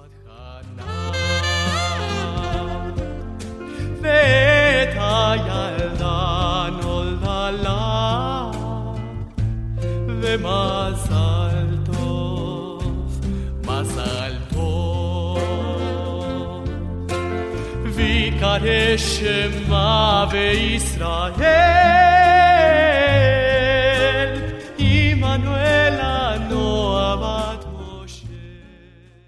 ואת הילדה נולדה ומזל טוב, מזל טוב, ויקרא שמה בישראל